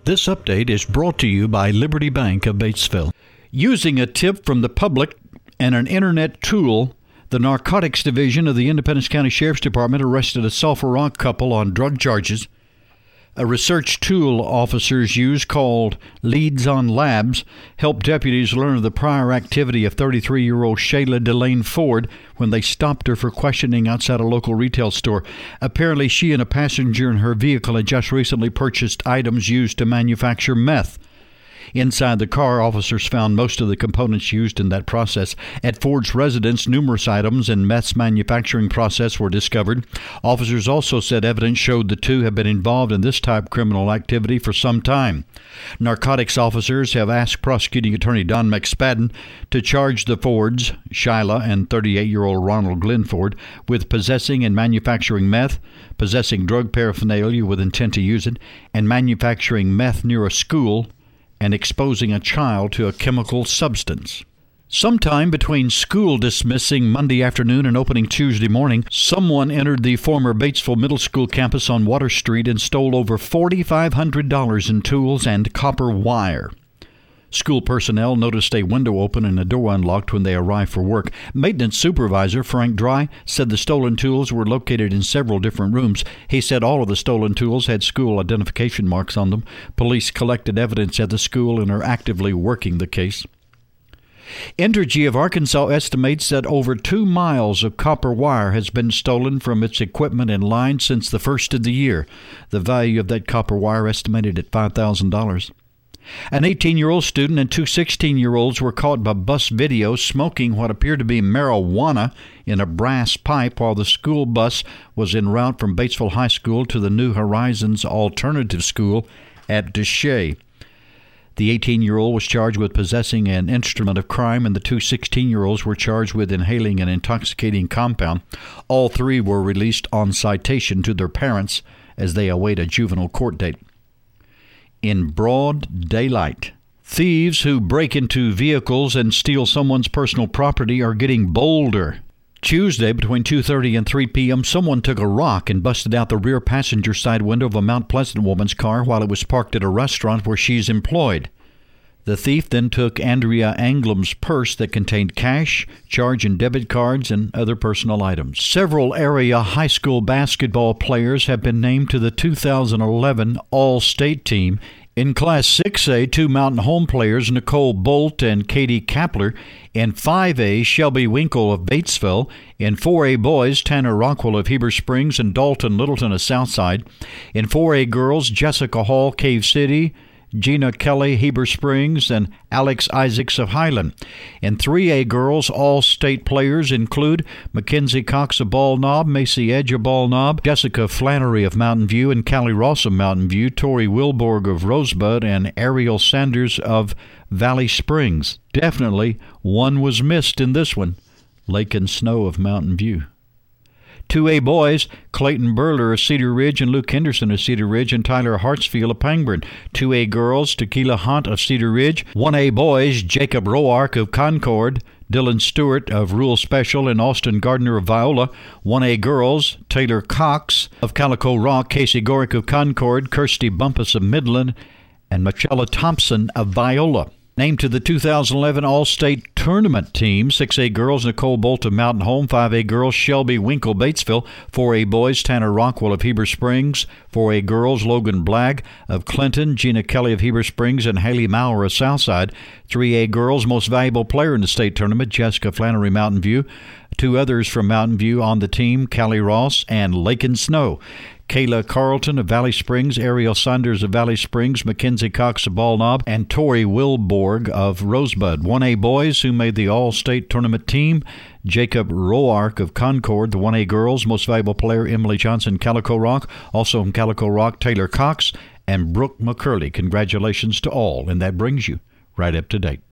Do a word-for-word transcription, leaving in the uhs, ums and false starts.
This update is brought to you by Liberty Bank of Batesville. Using a tip from the public and an internet tool, the Narcotics Division of the Independence County Sheriff's Department arrested a Sulphur Rock couple on drug charges. A research tool officers use called Leads on Labs helped deputies learn of the prior activity of thirty-three-year-old Shayla Delane Ford when they stopped her for questioning outside a local retail store. Apparently, she and a passenger in her vehicle had just recently purchased items used to manufacture meth. Inside the car, officers found most of the components used in that process. At Ford's residence, numerous items in meth's manufacturing process were discovered. Officers also said evidence showed the two have been involved in this type of criminal activity for some time. Narcotics officers have asked prosecuting attorney Don McSpadden to charge the Fords, Shyla and thirty-eight-year-old Ronald Glenn Ford, with possessing and manufacturing meth, possessing drug paraphernalia with intent to use it, and manufacturing meth near a school, and exposing a child to a chemical substance. Sometime between school dismissing Monday afternoon and opening Tuesday morning, someone entered the former Batesville Middle School campus on Water Street and stole over four thousand five hundred dollars in tools and copper wire. School personnel noticed a window open and a door unlocked when they arrived for work. Maintenance supervisor Frank Dry said the stolen tools were located in several different rooms. He said all of the stolen tools had school identification marks on them. Police collected evidence at the school and are actively working the case. Entergy of Arkansas estimates that over two miles of copper wire has been stolen from its equipment and lines since the first of the year. The value of that copper wire estimated at five thousand dollars. An eighteen-year-old student and two sixteen-year-olds were caught by bus video smoking what appeared to be marijuana in a brass pipe while the school bus was en route from Batesville High School to the New Horizons Alternative School at Deshay. The eighteen-year-old was charged with possessing an instrument of crime, and the two sixteen-year-olds were charged with inhaling an intoxicating compound. All three were released on citation to their parents as they await a juvenile court date. In broad daylight, thieves who break into vehicles and steal someone's personal property are getting bolder. Tuesday, between two thirty and three p.m., someone took a rock and busted out the rear passenger side window of a Mount Pleasant woman's car while it was parked at a restaurant where she's employed. The thief then took Andrea Anglam's purse that contained cash, charge and debit cards, and other personal items. Several area high school basketball players have been named to the two thousand eleven All-State team. In Class six A, two Mountain Home players, Nicole Bolt and Katie Kapler. In five A, Shelby Winkle of Batesville. In four A boys, Tanner Rockwell of Heber Springs and Dalton Littleton of Southside. In four A girls, Jessica Hall, Cave City, Gina Kelly, Heber Springs, and Alex Isaacs of Highland. In three A girls, all-state players include Mackenzie Cox of Ball Knob, Macy Edge of Ball Knob, Jessica Flannery of Mountain View, and Callie Ross of Mountain View, Tori Wilborg of Rosebud, and Ariel Sanders of Valley Springs. Definitely one was missed in this one, Lake and Snow of Mountain View. two A boys, Clayton Burler of Cedar Ridge and Luke Henderson of Cedar Ridge and Tyler Hartsfield of Pangburn. two A girls, Tequila Hunt of Cedar Ridge. one A boys, Jacob Roark of Concord, Dylan Stewart of Rural Special, and Austin Gardner of Viola. one A girls, Taylor Cox of Calico Rock, Casey Gorick of Concord, Kirsty Bumpus of Midland, and Michelle Thompson of Viola. Named to the two thousand eleven All-State Tournament team, six A girls, Nicole Bolt of Mountain Home, five A girls, Shelby Winkle, Batesville, four A boys, Tanner Rockwell of Heber Springs, four A girls, Logan Blagg of Clinton, Gina Kelly of Heber Springs, and Haley Maurer of Southside, three A girls, most valuable player in the state tournament, Jessica Flannery, Mountain View, two others from Mountain View on the team, Callie Ross and Lake and Snow. Kayla Carlton of Valley Springs, Ariel Saunders of Valley Springs, Mackenzie Cox of Ball Knob, and Tori Wilborg of Rosebud. one A boys who made the All-State Tournament team, Jacob Roark of Concord. The one A girls, most valuable player, Emily Johnson, Calico Rock. Also from Calico Rock, Taylor Cox and Brooke McCurley. Congratulations to all, and that brings you right up to date.